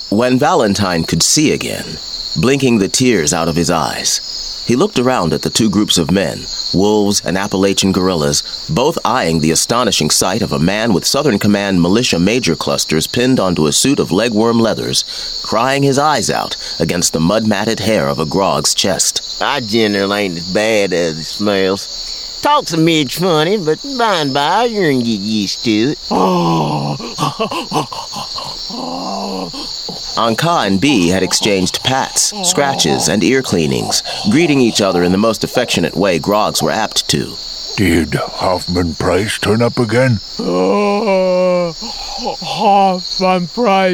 When Valentine could see again, blinking the tears out of his eyes, he looked around at the two groups of men, wolves and Appalachian guerrillas, both eyeing the astonishing sight of a man with Southern Command militia major clusters pinned onto a suit of legworm leathers, crying his eyes out against the mud-matted hair of a grog's chest. I generally ain't as bad as it smells. Talks a midge funny, but by and by you're gonna get used to it. Anka and B had exchanged pats, scratches, and ear cleanings, greeting each other in the most affectionate way grogs were apt to. Did Hoffman Price turn up again? Hoffman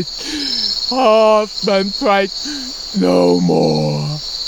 Price, no more.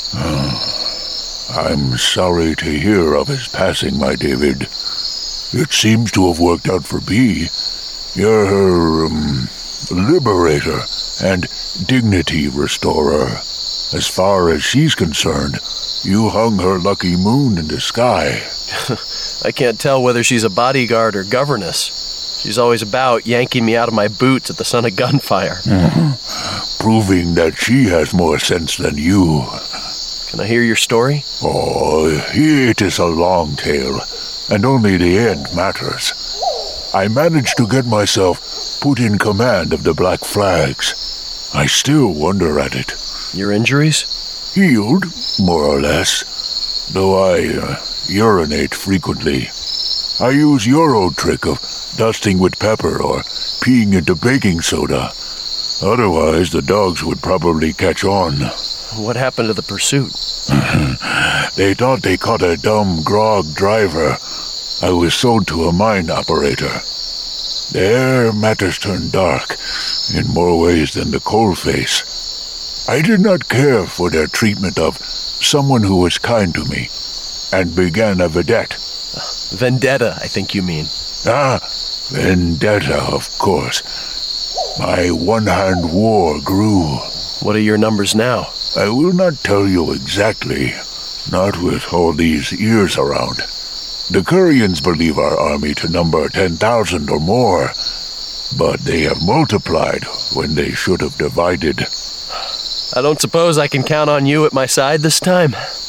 I'm sorry to hear of his passing, my David. It seems to have worked out for B. You're her, liberator and dignity restorer. As far as she's concerned, you hung her lucky moon in the sky. I can't tell whether she's a bodyguard or governess. She's always about yanking me out of my boots at the sound of gunfire. Proving that she has more sense than you. Can I hear your story? Oh, it is a long tale, and only the end matters. I managed to get myself put in command of the Black Flags. I still wonder at it. Your injuries? Healed, more or less, though I urinate frequently. I use your old trick of dusting with pepper or peeing into baking soda. Otherwise, the dogs would probably catch on. What happened to the pursuit? They thought they caught a dumb grog driver. I was sold to a mine operator. There, matters turned dark, in more ways than the coalface. I did not care for their treatment of someone who was kind to me, and began a vedette. Vendetta, I think you mean. Vendetta, of course. My one-hand war grew. What are your numbers now? I will not tell you exactly, not with all these ears around. The Curians believe our army to number 10,000 or more, but they have multiplied when they should have divided. I don't suppose I can count on you at my side this time?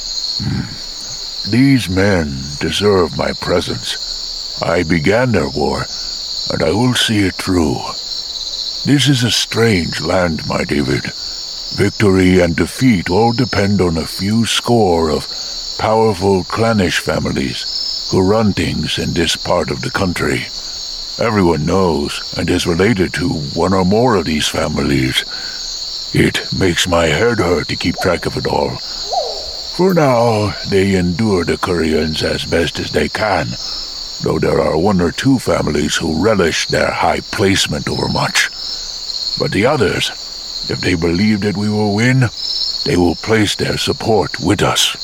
These men deserve my presence. I began their war, and I will see it through. This is a strange land, my David. Victory and defeat all depend on a few score of powerful clannish families who run things in this part of the country. Everyone knows and is related to one or more of these families. It makes my head hurt to keep track of it all. For now, they endure the Curians as best as they can, though there are one or two families who relish their high placement overmuch. But the others, if they believe that we will win, they will place their support with us.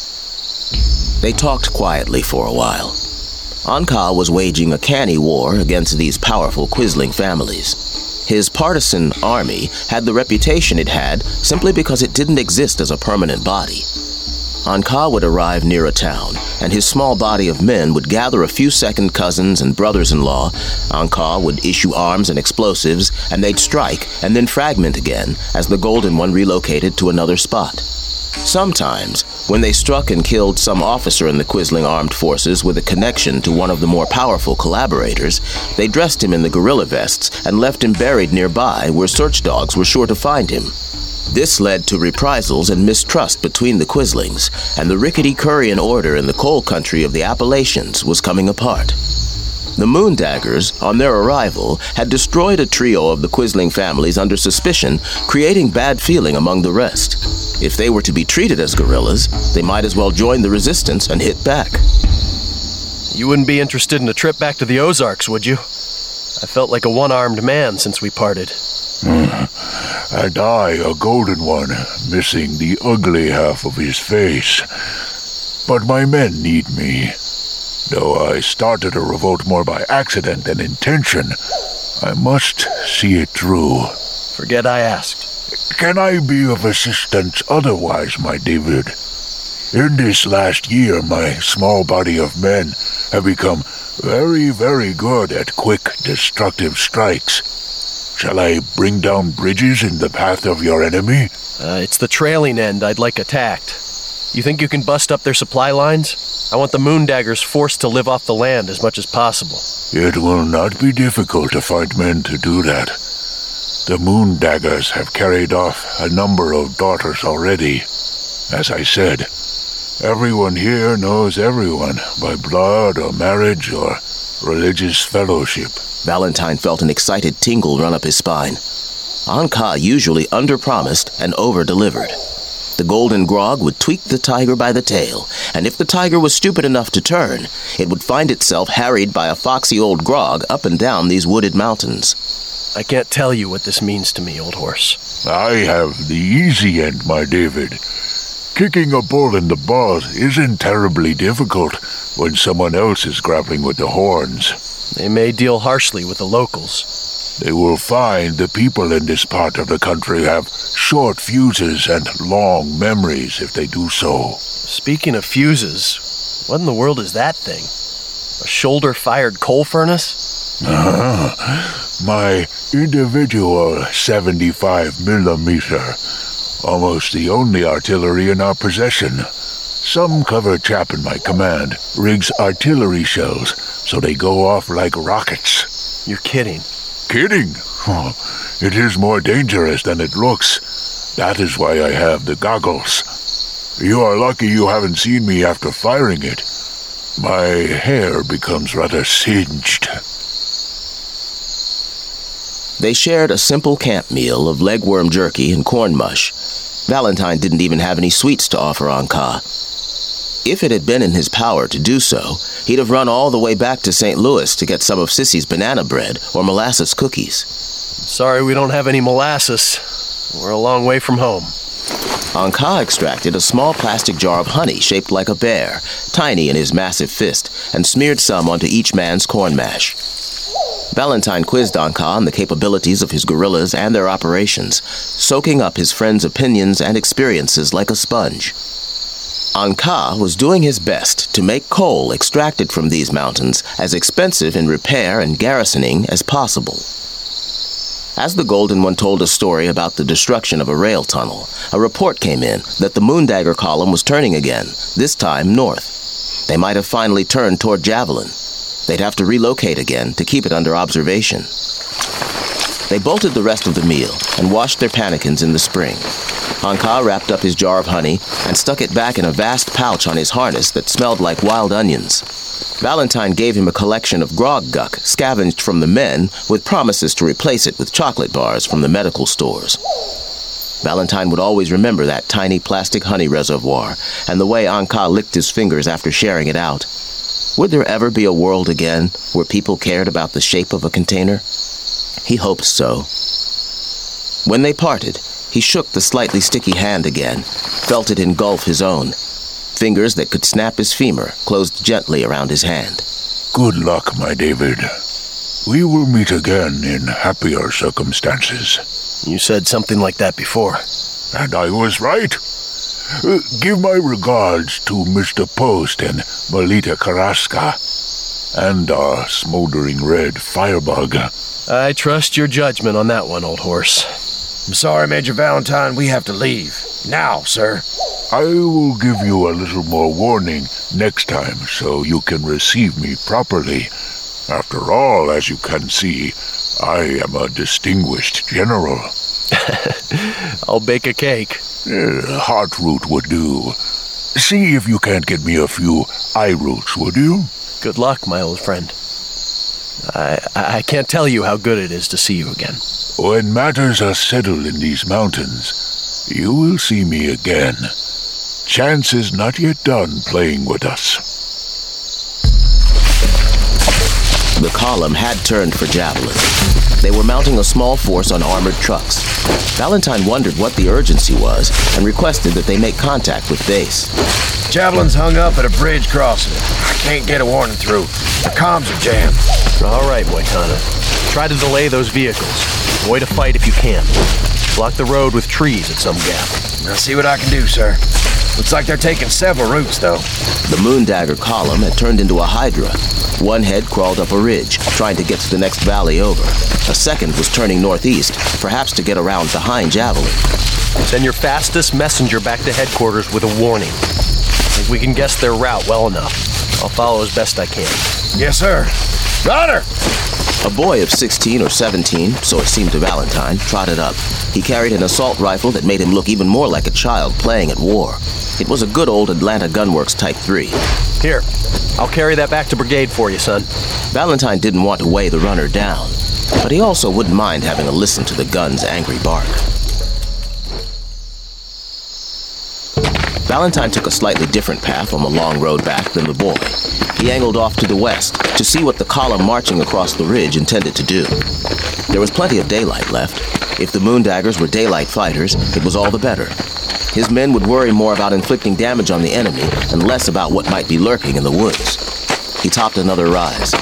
They talked quietly for a while. Anka was waging a canny war against these powerful Quisling families. His partisan army had the reputation it had simply because it didn't exist as a permanent body. Anka would arrive near a town, and his small body of men would gather a few second cousins and brothers-in-law. Anka would issue arms and explosives, and they'd strike and then fragment again as the Golden One relocated to another spot. Sometimes, when they struck and killed some officer in the Quisling armed forces with a connection to one of the more powerful collaborators, they dressed him in the guerrilla vests and left him buried nearby where search dogs were sure to find him. This led to reprisals and mistrust between the Quislings, and the rickety Curian order in the coal country of the Appalachians was coming apart. The Moondaggers, on their arrival, had destroyed a trio of the Quisling families under suspicion, creating bad feeling among the rest. If they were to be treated as guerrillas, they might as well join the resistance and hit back. You wouldn't be interested in a trip back to the Ozarks, would you? I felt like a one-armed man since we parted. And I, a golden one, missing the ugly half of his face. But my men need me. Though I started a revolt more by accident than intention, I must see it through. Forget I asked. Can I be of assistance otherwise, my David? In this last year, my small body of men have become very, very good at quick, destructive strikes. Shall I bring down bridges in the path of your enemy? It's the trailing end I'd like attacked. You think you can bust up their supply lines? I want the Moondaggers forced to live off the land as much as possible. It will not be difficult to find men to do that. The Moondaggers have carried off a number of daughters already. As I said, everyone here knows everyone by blood or marriage or religious fellowship. Valentine felt an excited tingle run up his spine. An-Ka usually under-promised and over-delivered. The golden grog would tweak the tiger by the tail, and if the tiger was stupid enough to turn, it would find itself harried by a foxy old grog up and down these wooded mountains. I can't tell you what this means to me, old horse. I have the easy end, my David. Kicking a bull in the balls isn't terribly difficult when someone else is grappling with the horns. They may deal harshly with the locals. They will find the people in this part of the country have short fuses and long memories if they do so. Speaking of fuses, what in the world is that thing? A shoulder-fired coal furnace? My individual 75mm. Almost the only artillery in our possession. Some clever chap in my command rigs artillery shells so they go off like rockets. You're kidding. Kidding? Oh, it is more dangerous than it looks. That is why I have the goggles. You are lucky you haven't seen me after firing it. My hair becomes rather singed. They shared a simple camp meal of legworm jerky and corn mush. Valentine didn't even have any sweets to offer An-Ka. If it had been in his power to do so, he'd have run all the way back to St. Louis to get some of Sissy's banana bread or molasses cookies. Sorry we don't have any molasses. We're a long way from home. An-Ka extracted a small plastic jar of honey shaped like a bear, tiny in his massive fist, and smeared some onto each man's corn mash. Valentine quizzed An-Ka on the capabilities of his guerrillas and their operations, soaking up his friend's opinions and experiences like a sponge. An-Ka was doing his best to make coal extracted from these mountains as expensive in repair and garrisoning as possible. As the Golden One told a story about the destruction of a rail tunnel, a report came in that the Moondagger column was turning again, this time north. They might have finally turned toward Javelin. They'd have to relocate again to keep it under observation. They bolted the rest of the meal and washed their pannikins in the spring. An-Ka wrapped up his jar of honey and stuck it back in a vast pouch on his harness that smelled like wild onions. Valentine gave him a collection of grog guck scavenged from the men with promises to replace it with chocolate bars from the medical stores. Valentine would always remember that tiny plastic honey reservoir and the way An-Ka licked his fingers after sharing it out. Would there ever be a world again where people cared about the shape of a container? He hoped so. When they parted, he shook the slightly sticky hand again, felt it engulf his own. Fingers that could snap his femur closed gently around his hand. Good luck, my David. We will meet again in happier circumstances. You said something like that before. And I was right. Give my regards to Mr. Post and Melita Carrasca, and our smoldering red firebug. I trust your judgment on that one, old horse. I'm sorry, Major Valentine, we have to leave. Now, sir. I will give you a little more warning next time so you can receive me properly. After all, as you can see, I am a distinguished general. I'll bake a cake. Heart root would do. See if you can't get me a few eye roots, would you? Good luck, my old friend. I can't tell you how good it is to see you again. When matters are settled in these mountains, you will see me again. Chance is not yet done playing with us. The column had turned for Javelin. They were mounting a small force on armored trucks. Valentine wondered what the urgency was and requested that they make contact with base. Javelin's hung up at a bridge crossing. I can't get a warning through. The comms are jammed. All right, Moitana. Try to delay those vehicles. Avoid a fight if you can. Block the road with trees at some gap. I'll see what I can do, sir. Looks like they're taking several routes, though. The Moondagger column had turned into a hydra. One head crawled up a ridge, trying to get to the next valley over. A second was turning northeast, perhaps to get around behind Javelin. Send your fastest messenger back to headquarters with a warning. I think we can guess their route well enough. I'll follow as best I can. Yes, sir. Runner! A boy of 16 or 17, so it seemed to Valentine, trotted up. He carried an assault rifle that made him look even more like a child playing at war. It was a good old Atlanta Gunworks Type 3. Here, I'll carry that back to brigade for you, son. Valentine didn't want to weigh the runner down, but he also wouldn't mind having a listen to the gun's angry bark. Valentine took a slightly different path on the long road back than the boy. He angled off to the west to see what the column marching across the ridge intended to do. There was plenty of daylight left. If the Moondaggers were daylight fighters, it was all the better. His men would worry more about inflicting damage on the enemy and less about what might be lurking in the woods. He topped another rise.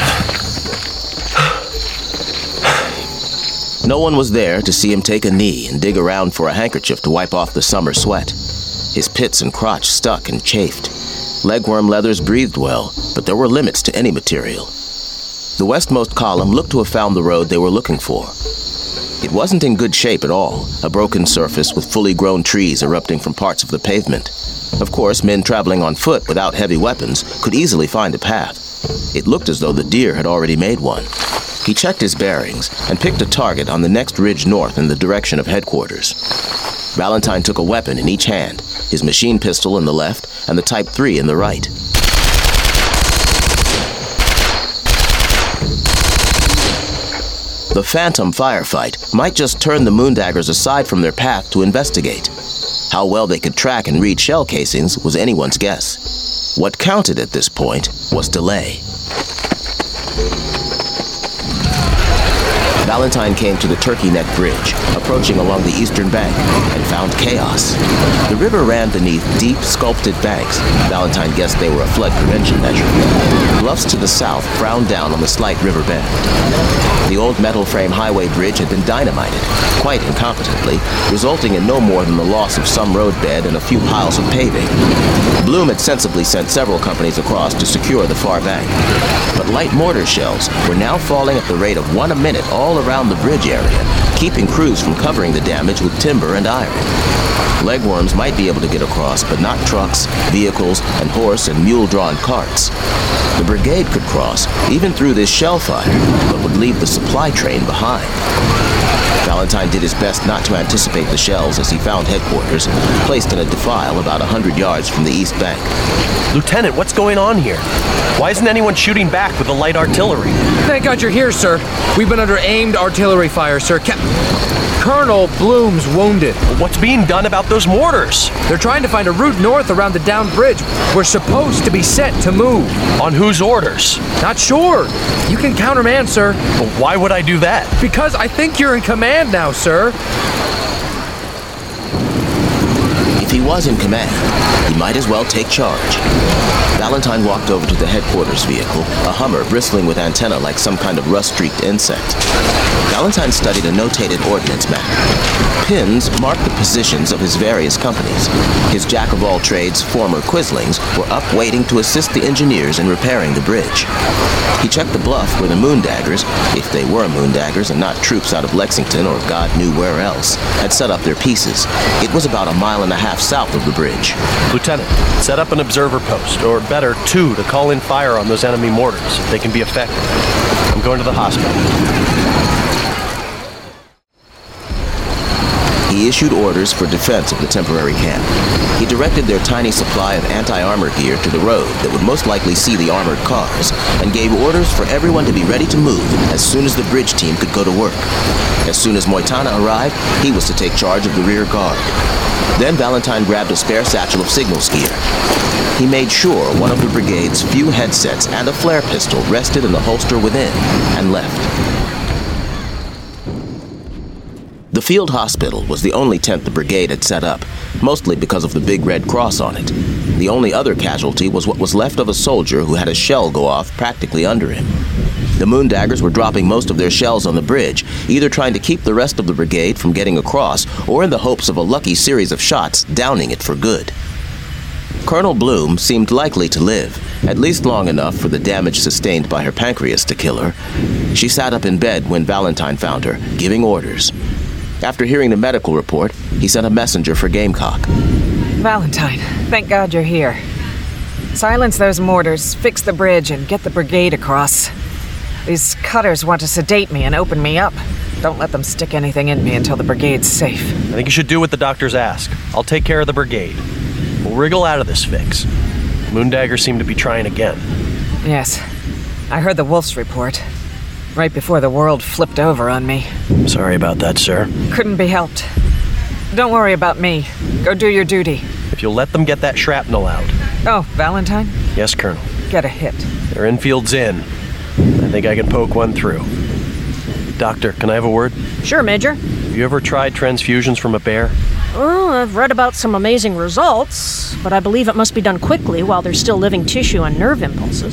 No one was there to see him take a knee and dig around for a handkerchief to wipe off the summer sweat. His pits and crotch stuck and chafed. Legworm leathers breathed well, but there were limits to any material. The westmost column looked to have found the road they were looking for. It wasn't in good shape at all, a broken surface with fully grown trees erupting from parts of the pavement. Of course, men traveling on foot without heavy weapons could easily find a path. It looked as though the deer had already made one. He checked his bearings and picked a target on the next ridge north in the direction of headquarters. Valentine took a weapon in each hand, his machine pistol in the left and the Type 3 in the right. The phantom firefight might just turn the Moondaggers aside from their path to investigate. How well they could track and read shell casings was anyone's guess. What counted at this point was delay. Valentine came to the Turkey Neck Bridge, approaching along the eastern bank, and found chaos. The river ran beneath deep, sculpted banks. Valentine guessed they were a flood prevention measure. Bluffs to the south frowned down on the slight river bend. The old metal frame highway bridge had been dynamited, quite incompetently, resulting in no more than the loss of some roadbed and a few piles of paving. Bloom had sensibly sent several companies across to secure the far bank. But light mortar shells were now falling at the rate of 1 a minute all around the bridge area, keeping crews from covering the damage with timber and iron. Legworms might be able to get across, but not trucks, vehicles, and horse and mule-drawn carts. The brigade could cross, even through this shell fire, but would leave the supply train behind. Valentine did his best not to anticipate the shells as he found headquarters, placed in a defile about 100 yards from the east bank. Lieutenant, what's going on here? Why isn't anyone shooting back with the light artillery? Thank God you're here, sir. We've been under aimed artillery fire, sir. Colonel Bloom's wounded. What's being done about those mortars? They're trying to find a route north around the downed bridge. We're supposed to be set to move. On whose orders? Not sure. You can countermand, sir. But why would I do that? Because I think you're in command now, sir. If he was in command, he might as well take charge. Valentine walked over to the headquarters vehicle, a Hummer bristling with antennae like some kind of rust-streaked insect. Valentine studied a notated ordnance map. Pins marked the positions of his various companies. His jack-of-all-trades former Quislings were up waiting to assist the engineers in repairing the bridge. He checked the bluff where the Moondaggers, if they were Moondaggers and not troops out of Lexington or God knew where else, had set up their pieces. It was about 1.5 miles south of the bridge. Lieutenant, set up an observer post, or better, 2 to call in fire on those enemy mortars if they can be effective. I'm going to the hospital. He issued orders for defense of the temporary camp. He directed their tiny supply of anti-armor gear to the road that would most likely see the armored cars, and gave orders for everyone to be ready to move as soon as the bridge team could go to work. As soon as Moitana arrived, he was to take charge of the rear guard. Then Valentine grabbed a spare satchel of signals gear. He made sure one of the brigade's few headsets and a flare pistol rested in the holster within, and left. The field hospital was the only tent the brigade had set up, mostly because of the big red cross on it. The only other casualty was what was left of a soldier who had a shell go off practically under him. The Moondaggers were dropping most of their shells on the bridge, either trying to keep the rest of the brigade from getting across, or in the hopes of a lucky series of shots downing it for good. Colonel Bloom seemed likely to live, at least long enough for the damage sustained by her pancreas to kill her. She sat up in bed when Valentine found her, giving orders. After hearing the medical report, he sent a messenger for Gamecock. Valentine, thank God you're here. Silence those mortars, fix the bridge, and get the brigade across. These cutters want to sedate me and open me up. Don't let them stick anything in me until the brigade's safe. I think you should do what the doctors ask. I'll take care of the brigade. We'll wriggle out of this fix. Moondagger seemed to be trying again. Yes. I heard the Wolf's report. Right before the world flipped over on me. Sorry about that, sir. Couldn't be helped. Don't worry about me. Go do your duty. If you'll let them get that shrapnel out. Oh, Valentine? Yes, Colonel. Get a hit. Their infield's in. I think I can poke one through. Doctor, can I have a word? Sure, Major. Have you ever tried transfusions from a bear? Well, I've read about some amazing results, but I believe it must be done quickly while there's still living tissue and nerve impulses.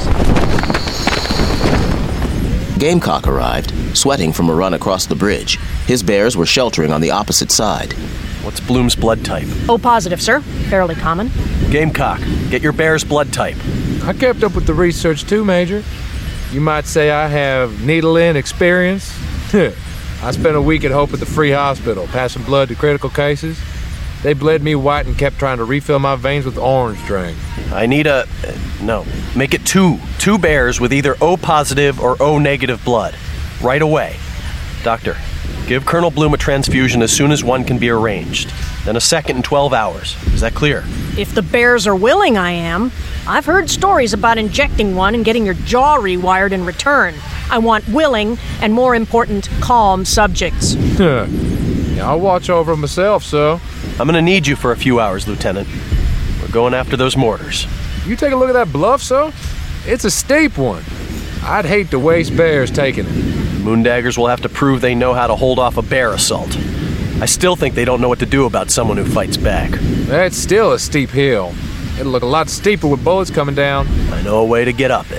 Gamecock arrived, sweating from a run across the bridge. His bears were sheltering on the opposite side. What's Bloom's blood type? O positive, sir. Fairly common. Gamecock, get your bear's blood type. I kept up with the research too, Major. You might say I have needle-in experience. I spent a week at Hope at the Free Hospital, passing blood to critical cases. They bled me white and kept trying to refill my veins with orange drink. I need make it two. 2 bears with either O positive or O negative blood. Right away. Doctor, give Colonel Bloom a transfusion as soon as one can be arranged. Then a second in 12 hours. Is that clear? If the bears are willing, I am. I've heard stories about injecting one and getting your jaw rewired in return. I want willing and, more important, calm subjects. Yeah, I'll watch over 'em myself, so. I'm gonna need you for a few hours, Lieutenant. We're going after those mortars. You take a look at that bluff, so? It's a steep one. I'd hate to waste bears taking it. Moondaggers will have to prove they know how to hold off a bear assault. I still think they don't know what to do about someone who fights back. That's still a steep hill. It'll look a lot steeper with bullets coming down. I know a way to get up it.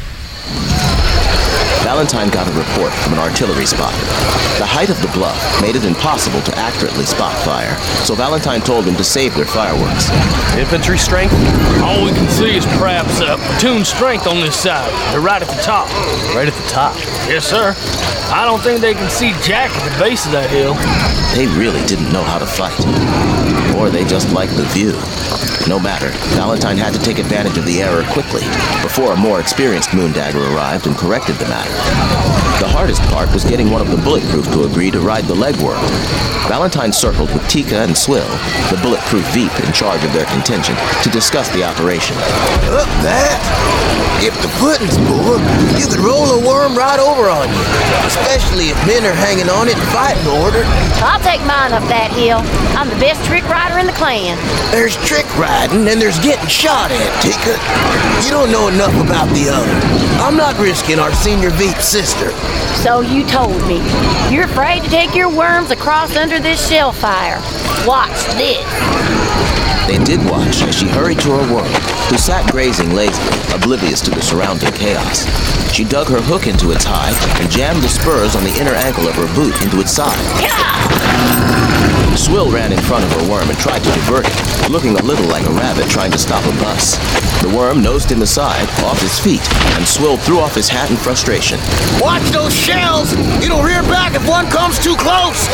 Valentine got a report from an artillery spotter. The height of the bluff made it impossible to accurately spot fire, so Valentine told him to save their fireworks. Infantry strength? All we can see is perhaps platoon strength on this side. They're right at the top. Right at the top? Yes, sir. I don't think they can see Jack at the base of that hill. They really didn't know how to fight. Or they just liked the view. No matter, Valentine had to take advantage of the error quickly, before a more experienced Moondagger arrived and corrected the matter. The hardest part was getting one of the Bulletproof to agree to ride the legworm. Valentine circled with Tika and Swill, the Bulletproof Veep in charge of their contingent, to discuss the operation. Up that? If the footing's poor, you could roll a worm right over on you, especially if men are hanging on it in fighting order. I'll take mine up that hill. I'm the best trick rider in the clan. There's trick riding and there's getting shot at, Tika. You don't know enough about the other. I'm not risking our senior Veep sister. So you told me. You're afraid to take your worms across under this shell fire. Watch this. They did watch as she hurried to her worm, who sat grazing lazily, oblivious to the surrounding chaos. She dug her hook into its hide and jammed the spurs on the inner ankle of her boot into its side. Swill ran in front of her worm and tried to divert it, looking a little like a rabbit trying to stop a bus. The worm nosed him aside, off his feet, and Swill threw off his hat in frustration. Watch those shells! It'll rear back if one comes too close!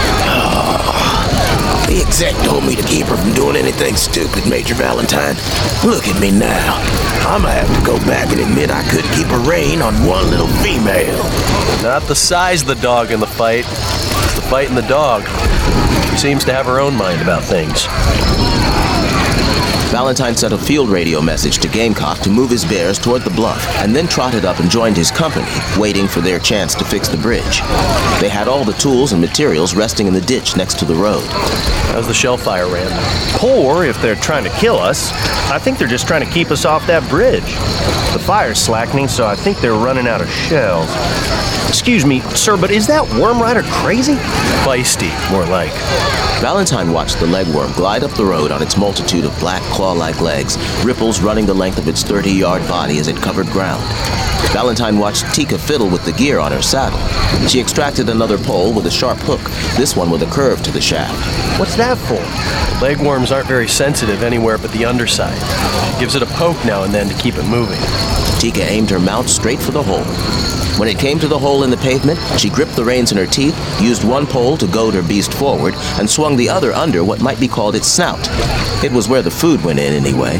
The exec told me to keep her from doing anything stupid, Major Valentine. Look at me now. I'm gonna have to go back and admit I couldn't keep a rein on one little female. Not the size of the dog in the fight. It's the fight in the dog. She seems to have her own mind about things. Valentine sent a field radio message to Gamecock to move his bears toward the bluff, and then trotted up and joined his company, waiting for their chance to fix the bridge. They had all the tools and materials resting in the ditch next to the road. How's the shell fire, Rand? Poor if they're trying to kill us. I think they're just trying to keep us off that bridge. The fire's slackening, so I think they're running out of shells. Excuse me, sir, but is that Worm Rider crazy? Feisty, more like. Valentine watched the legworm glide up the road on its multitude of black claw-like legs, ripples running the length of its 30-yard body as it covered ground. Valentine watched Tika fiddle with the gear on her saddle. She extracted another pole with a sharp hook, this one with a curve to the shaft. What's that for? Legworms aren't very sensitive anywhere but the underside. She gives it a poke now and then to keep it moving. Tika aimed her mount straight for the hole. When it came to the hole in the pavement, she gripped the reins in her teeth, used one pole to goad her beast forward, and swung the other under what might be called its snout. It was where the food went in, anyway.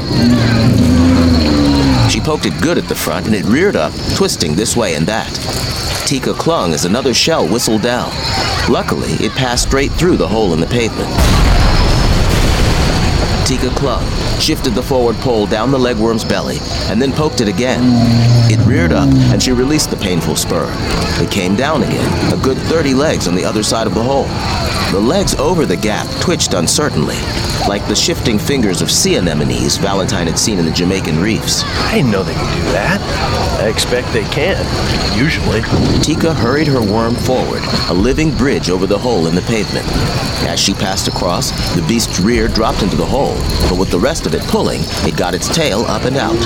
She poked it good at the front, and it reared up, twisting this way and that. Tika clung as another shell whistled down. Luckily, it passed straight through the hole in the pavement. Tika clung, shifted the forward pole down the legworm's belly, and then poked it again. It reared up, and she released the painful spur. It came down again, a good 30 legs on the other side of the hole. The legs over the gap twitched uncertainly, like the shifting fingers of sea anemones Valentine had seen in the Jamaican reefs. I didn't know they could do that. I expect they can, usually. Tika hurried her worm forward, a living bridge over the hole in the pavement. As she passed across, the beast's rear dropped into the hole, but with the rest of it pulling, it got its tail up and out.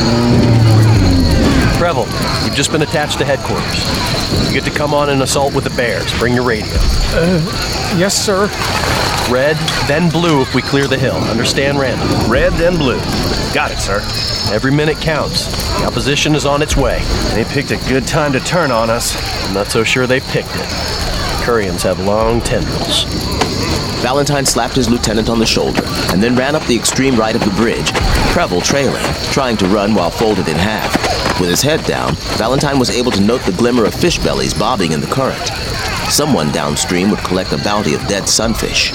Preble, you've just been attached to headquarters. You get to come on an assault with the bears. Bring your radio. Yes, sir. Red, then blue if we clear the hill. Understand, Randall? Red, then blue. Got it, sir. Every minute counts. The opposition is on its way. They picked a good time to turn on us. I'm not so sure they picked it. Curians have long tendrils. Valentine slapped his lieutenant on the shoulder and then ran up the extreme right of the bridge, Preble trailing, trying to run while folded in half. With his head down, Valentine was able to note the glimmer of fish bellies bobbing in the current. Someone downstream would collect a bounty of dead sunfish.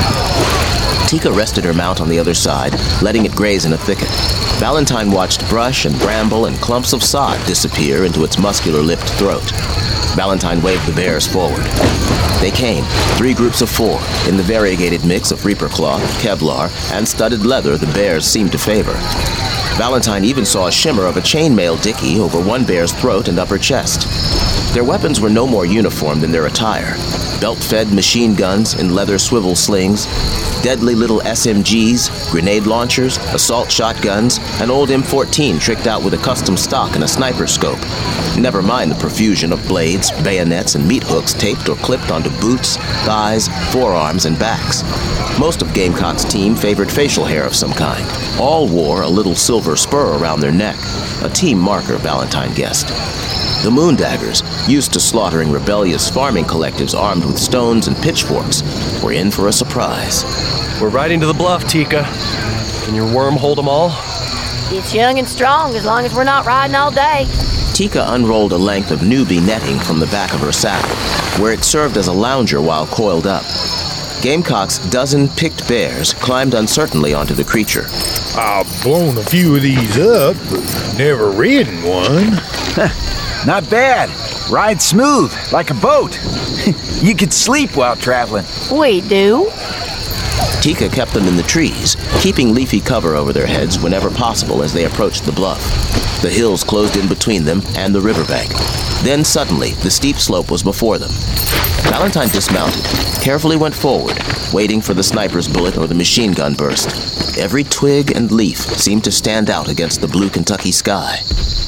Tika rested her mount on the other side, letting it graze in a thicket. Valentine watched brush and bramble and clumps of sod disappear into its muscular-lipped throat. Valentine waved the bears forward. They came, 3 groups of 4, in the variegated mix of reaper cloth, Kevlar, and studded leather the bears seemed to favor. Valentine even saw a shimmer of a chainmail dicky over one bear's throat and upper chest. Their weapons were no more uniform than their attire. Belt-fed machine guns in leather swivel slings, deadly little SMGs, grenade launchers, assault shotguns, an old M14 tricked out with a custom stock and a sniper scope. Never mind the profusion of blades, bayonets, and meat hooks taped or clipped onto boots, thighs, forearms, and backs. Most of Gamecock's team favored facial hair of some kind. All wore a little silver spur around their neck, a team marker, Valentine guessed. The Moondaggers, used to slaughtering rebellious farming collectives armed with stones and pitchforks, were in for a surprise. We're riding to the bluff, Tika. Can your worm hold them all? It's young and strong as long as we're not riding all day. Tika unrolled a length of newbie netting from the back of her saddle, where it served as a lounger while coiled up. Gamecock's dozen picked bears climbed uncertainly onto the creature. I've blown a few of these up, but never ridden one. Not bad. Ride smooth, like a boat. You could sleep while traveling. We do. Tika kept them in the trees, keeping leafy cover over their heads whenever possible as they approached the bluff. The hills closed in between them and the riverbank. Then suddenly, the steep slope was before them. Valentine dismounted, carefully went forward, waiting for the sniper's bullet or the machine gun burst. Every twig and leaf seemed to stand out against the blue Kentucky sky.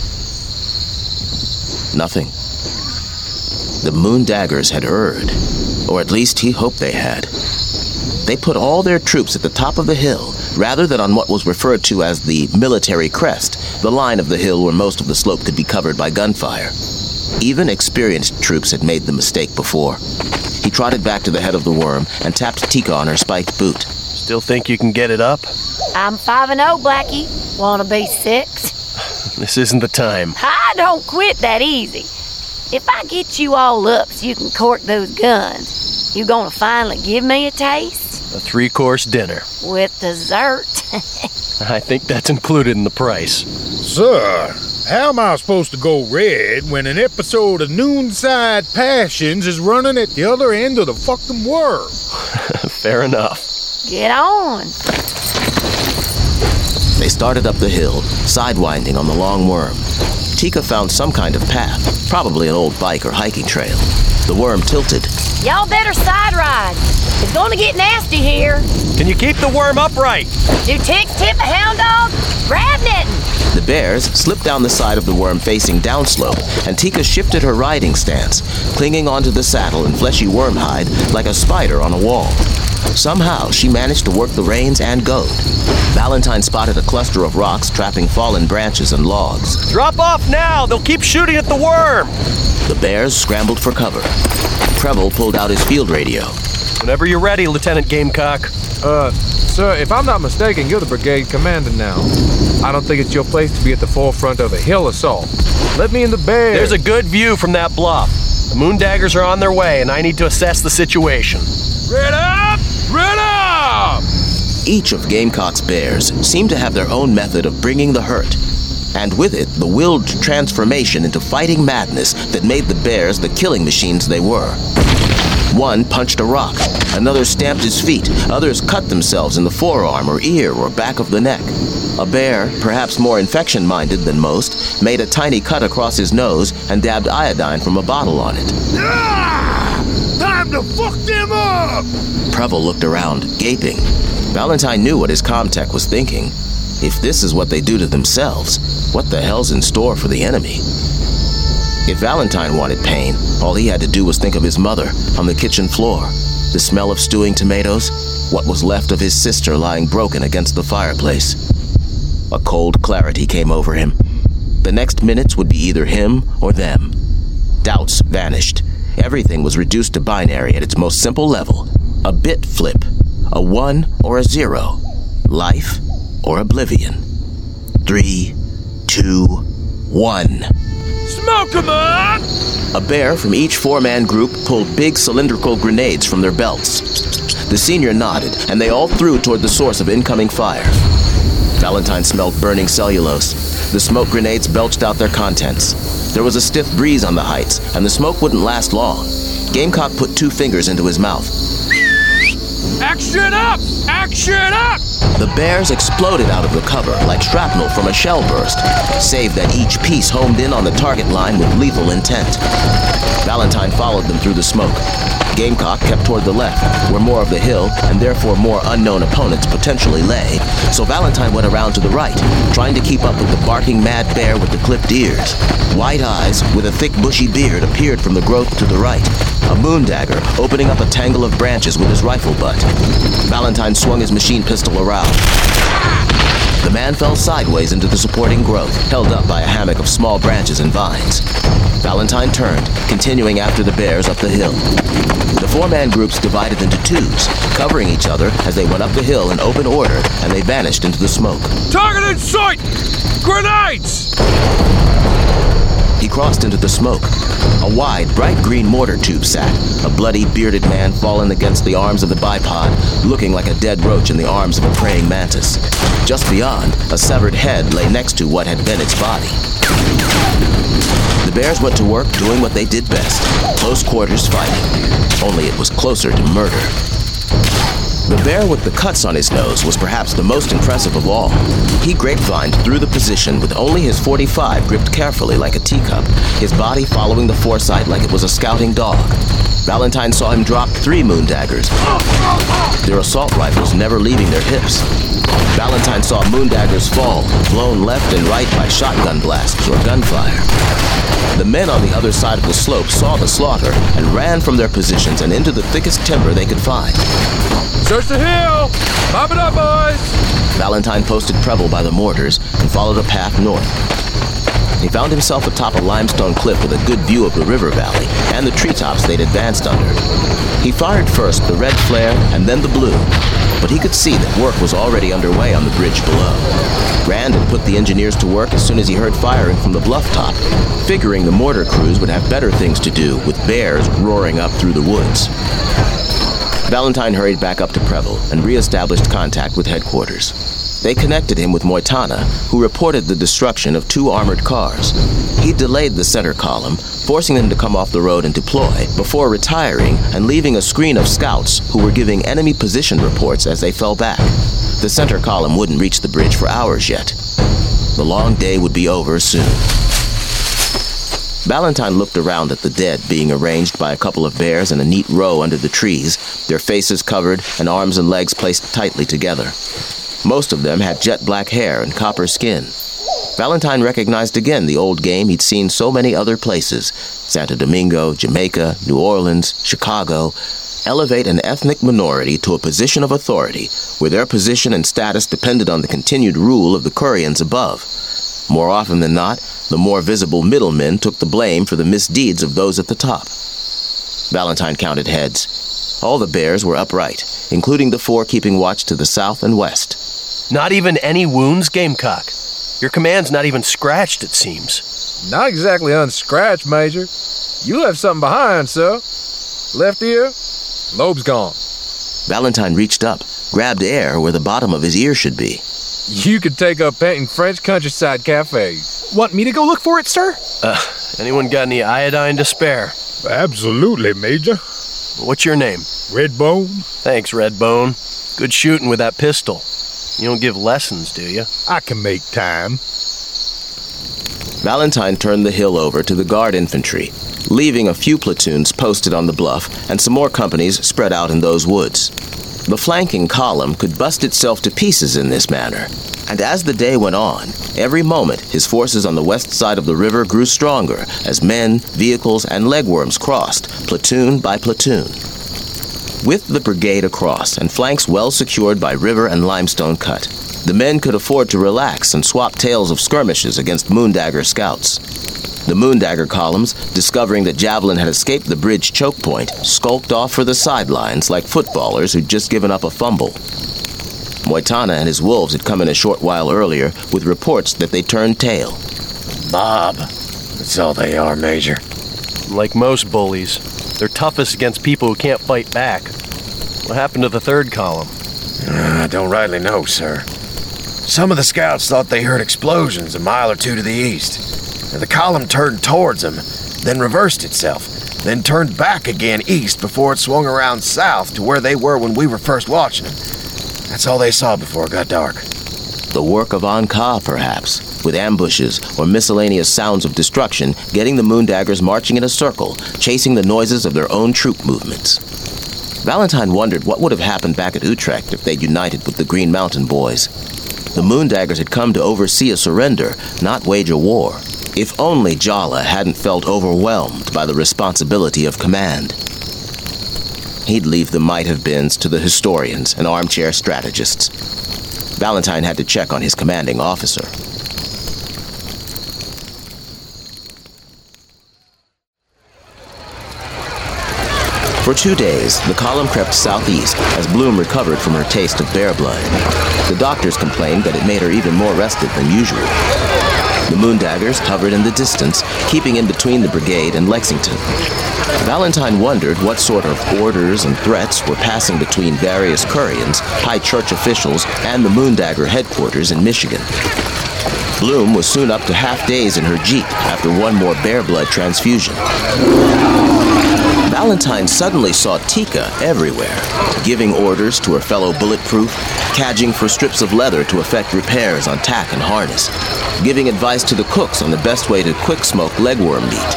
Nothing. The Moondaggers had erred, or at least he hoped they had. They put all their troops at the top of the hill, rather than on what was referred to as the military crest, the line of the hill where most of the slope could be covered by gunfire. Even experienced troops had made the mistake before. He trotted back to the head of the worm and tapped Tika on her spiked boot. Still think you can get it up? I'm 5-0, Blackie. Wanna be 6? This isn't the time. I don't quit that easy. If I get you all up so you can cork those guns, you gonna finally give me a taste? A 3-course dinner. With dessert. I think that's included in the price. Sir, how am I supposed to go red when an episode of Noonside Passions is running at the other end of the fucking world? Fair enough. Get on. They started up the hill, sidewinding on the long worm. Tika found some kind of path, probably an old bike or hiking trail. The worm tilted. Y'all better side ride. If It's gonna get nasty here. Can you keep the worm upright? Do ticks tip a hound dog? Grab Netton. The bears slipped down the side of the worm facing downslope, and Tika shifted her riding stance, clinging onto the saddle and fleshy worm hide like a spider on a wall. Somehow, she managed to work the reins and goad. Valentine spotted a cluster of rocks trapping fallen branches and logs. Drop off now! They'll keep shooting at the worm! The bears scrambled for cover. Preble pulled out his field radio. Whenever you're ready, Lieutenant Gamecock. Sir, if I'm not mistaken, you're the brigade commander now. I don't think it's your place to be at the forefront of a hill assault. Let me in the bear. There's a good view from that bluff. The Moondaggers are on their way, and I need to assess the situation. Red up! Red up! Each of Gamecock's bears seemed to have their own method of bringing the hurt, and with it, the willed transformation into fighting madness that made the bears the killing machines they were. One punched a rock, another stamped his feet, others cut themselves in the forearm or ear or back of the neck. A bear, perhaps more infection-minded than most, made a tiny cut across his nose and dabbed iodine from a bottle on it. Time to fuck them up! Preble looked around, gaping. Valentine knew what his comtech was thinking. If this is what they do to themselves, what the hell's in store for the enemy? If Valentine wanted pain, all he had to do was think of his mother on the kitchen floor, the smell of stewing tomatoes, what was left of his sister lying broken against the fireplace. A cold clarity came over him. The next minutes would be either him or them. Doubts vanished. Everything was reduced to binary at its most simple level. A bit flip. A 1 or a 0. Life or oblivion. 3, 2, 1. Smoke 'em up! A bear from each four-man group pulled big cylindrical grenades from their belts. The senior nodded, and they all threw toward the source of incoming fire. Valentine smelled burning cellulose. The smoke grenades belched out their contents. There was a stiff breeze on the heights, and the smoke wouldn't last long. Gamecock put 2 fingers into his mouth. Action up! Action up! The bears exploded out of the cover like shrapnel from a shell burst, save that each piece homed in on the target line with lethal intent. Valentine followed them through the smoke. Gamecock kept toward the left, where more of the hill, and therefore more unknown opponents potentially lay, so Valentine went around to the right, trying to keep up with the barking mad bear with the clipped ears. White eyes, with a thick bushy beard, appeared from the growth to the right, a moondagger opening up a tangle of branches with his rifle butt. Valentine swung his machine pistol around. The man fell sideways into the supporting growth, held up by a hammock of small branches and vines. Valentine turned, continuing after the bears up the hill. The 4-man groups divided into 2s, covering each other as they went up the hill in open order, and they vanished into the smoke. Target in sight! Grenades! He crossed into the smoke. A wide, bright green mortar tube sat, a bloody, bearded man fallen against the arms of the bipod, looking like a dead roach in the arms of a praying mantis. Just beyond, a severed head lay next to what had been its body. The bears went to work doing what they did best, close quarters fighting. Only it was closer to murder. The bear with the cuts on his nose was perhaps the most impressive of all. He grapevined through the position with only his .45 gripped carefully like a teacup, his body following the foresight like it was a scouting dog. Valentine saw him drop 3 moondaggers, their assault rifles never leaving their hips. Valentine saw moondaggers fall, blown left and right by shotgun blasts or gunfire. The men on the other side of the slope saw the slaughter and ran from their positions and into the thickest timber they could find. Search the hill! Pop it up, boys! Valentine posted Preble by the mortars and followed a path north. He found himself atop a limestone cliff with a good view of the river valley and the treetops they'd advanced under. He fired first the red flare and then the blue, but he could see that work was already underway on the bridge below. Rand had put the engineers to work as soon as he heard firing from the bluff top, figuring the mortar crews would have better things to do with bears roaring up through the woods. Valentine hurried back up to Preble and re-established contact with headquarters. They connected him with Moitana, who reported the destruction of 2 armored cars. He delayed the center column, forcing them to come off the road and deploy, before retiring and leaving a screen of scouts who were giving enemy position reports as they fell back. The center column wouldn't reach the bridge for hours yet. The long day would be over soon. Valentine looked around at the dead being arranged by a couple of bears in a neat row under the trees, their faces covered and arms and legs placed tightly together. Most of them had jet black hair and copper skin. Valentine recognized again the old game he'd seen so many other places: Santo Domingo, Jamaica, New Orleans, Chicago. Elevate an ethnic minority to a position of authority where their position and status depended on the continued rule of the Curians above. More often than not, the more visible middlemen took the blame for the misdeeds of those at the top. Valentine counted heads. All the bears were upright, including the 4 keeping watch to the south and west. Not even any wounds, Gamecock? Your command's not even scratched, it seems. Not exactly unscratched, Major. You left something behind, sir. Left ear, lobe's gone. Valentine reached up, grabbed air where the bottom of his ear should be. You could take up painting French countryside cafes. Want me to go look for it, sir? Anyone got any iodine to spare? Absolutely, Major. What's your name? Redbone. Thanks, Redbone. Good shooting with that pistol. You don't give lessons, do you? I can make time. Valentine turned the hill over to the guard infantry, leaving a few platoons posted on the bluff and some more companies spread out in those woods. The flanking column could bust itself to pieces in this manner, and as the day went on, every moment his forces on the west side of the river grew stronger as men, vehicles, and legworms crossed, platoon by platoon. With the brigade across and flanks well secured by river and limestone cut, the men could afford to relax and swap tales of skirmishes against Moondagger scouts. The Moondagger columns, discovering that Javelin had escaped the bridge choke point, skulked off for the sidelines like footballers who'd just given up a fumble. Moitana and his wolves had come in a short while earlier with reports that they turned tail. Bob. That's all they are, Major. Like most bullies, they're toughest against people who can't fight back. What happened to the 3rd column? I don't rightly know, sir. Some of the scouts thought they heard explosions a mile or 2 to the east. The column turned towards them, then reversed itself, then turned back again east before it swung around south to where they were when we were first watching them. That's all they saw before it got dark. The work of An-Ka, perhaps, with ambushes or miscellaneous sounds of destruction, getting the Moondaggers marching in a circle, chasing the noises of their own troop movements. Valentine wondered what would have happened back at Utrecht if they'd united with the Green Mountain Boys. The Moondaggers had come to oversee a surrender, not wage a war. If only Jala hadn't felt overwhelmed by the responsibility of command. He'd leave the might-have-beens to the historians and armchair strategists. Valentine had to check on his commanding officer. For 2 days, the column crept southeast as Bloom recovered from her taste of bear blood. The doctors complained that it made her even more rested than usual. The Moondaggers hovered in the distance, keeping in between the brigade and Lexington. Valentine wondered what sort of orders and threats were passing between various Curians, high church officials, and the Moondagger headquarters in Michigan. Bloom was soon up to half days in her jeep after one more bear blood transfusion. Valentine suddenly saw Tika everywhere, giving orders to her fellow Bulletproof, cadging for strips of leather to effect repairs on tack and harness, giving advice to the cooks on the best way to quick-smoke legworm meat.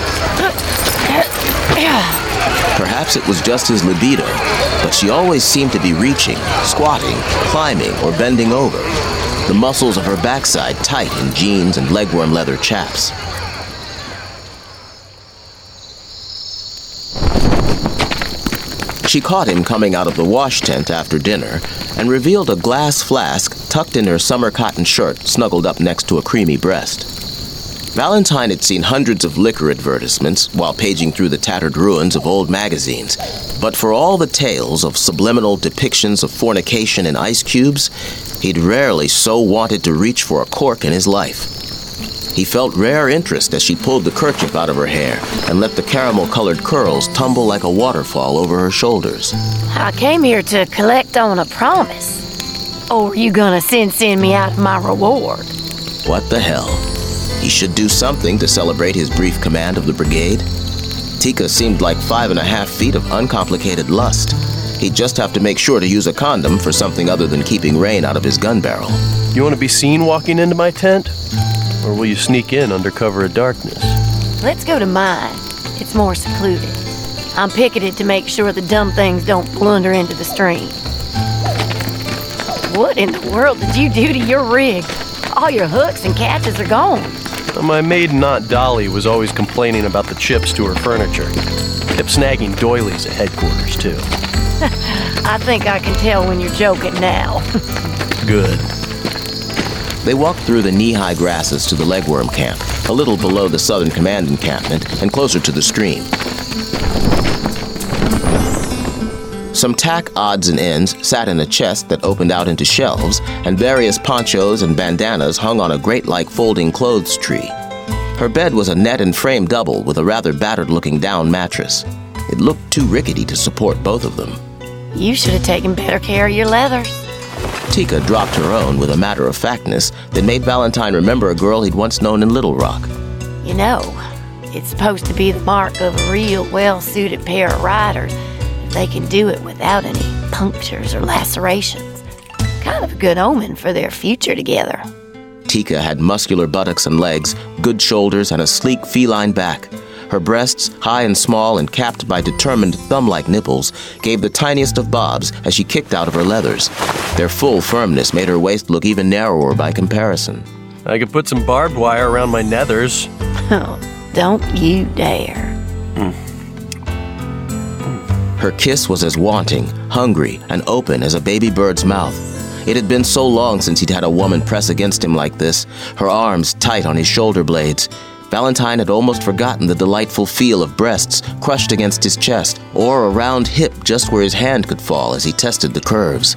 Perhaps it was just his libido, but she always seemed to be reaching, squatting, climbing, or bending over, the muscles of her backside tight in jeans and legworm leather chaps. She caught him coming out of the wash tent after dinner and revealed a glass flask tucked in her summer cotton shirt snuggled up next to a creamy breast. Valentine had seen hundreds of liquor advertisements while paging through the tattered ruins of old magazines, but for all the tales of subliminal depictions of fornication in ice cubes, he'd rarely so wanted to reach for a cork in his life. He felt rare interest as she pulled the kerchief out of her hair and let the caramel-colored curls tumble like a waterfall over her shoulders. I came here to collect on a promise. Or are you gonna send me out my reward? What the hell? He should do something to celebrate his brief command of the brigade. Tika seemed like 5.5 feet of uncomplicated lust. He'd just have to make sure to use a condom for something other than keeping rain out of his gun barrel. You want to be seen walking into my tent? Or will you sneak in under cover of darkness? Let's go to mine. It's more secluded. I'm picketed to make sure the dumb things don't blunder into the stream. What in the world did you do to your rig? All your hooks and catches are gone. My maiden Aunt Dolly was always complaining about the chips to her furniture. Kept snagging doilies at headquarters, too. I think I can tell when you're joking now. Good. They walked through the knee-high grasses to the legworm camp, a little below the Southern Command encampment and closer to the stream. Some tack odds and ends sat in a chest that opened out into shelves, and various ponchos and bandanas hung on a grate-like folding clothes tree. Her bed was a net and frame double with a rather battered-looking down mattress. It looked too rickety to support both of them. You should have taken better care of your leathers. Tika dropped her own with a matter-of-factness that made Valentine remember a girl he'd once known in Little Rock. You know, it's supposed to be the mark of a real well-suited pair of riders. They can do it without any punctures or lacerations. Kind of a good omen for their future together. Tika had muscular buttocks and legs, good shoulders, and a sleek feline back. Her breasts, high and small and capped by determined thumb-like nipples, gave the tiniest of bobs as she kicked out of her leathers. Their full firmness made her waist look even narrower by comparison. I could put some barbed wire around my nethers. Oh, don't you dare. Her kiss was as wanting, hungry, and open as a baby bird's mouth. It had been so long since he'd had a woman press against him like this, her arms tight on his shoulder blades. Valentine had almost forgotten the delightful feel of breasts crushed against his chest, or a round hip just where his hand could fall as he tested the curves.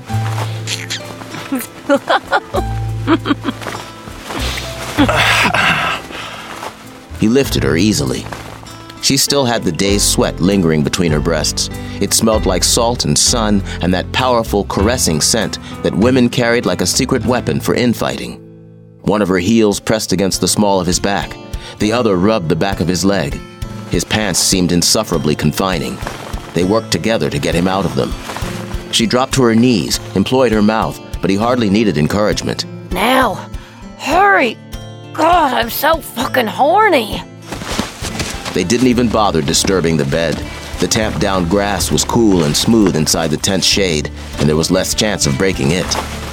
He lifted her easily. She still had the day's sweat lingering between her breasts. It smelled like salt and sun and that powerful, caressing scent that women carried like a secret weapon for infighting. One of her heels pressed against the small of his back. The other rubbed the back of his leg. His pants seemed insufferably confining. They worked together to get him out of them. She dropped to her knees, employed her mouth, but he hardly needed encouragement. Now, hurry! God, I'm so fucking horny! They didn't even bother disturbing the bed. The tamped-down grass was cool and smooth inside the tent's shade, and there was less chance of breaking it.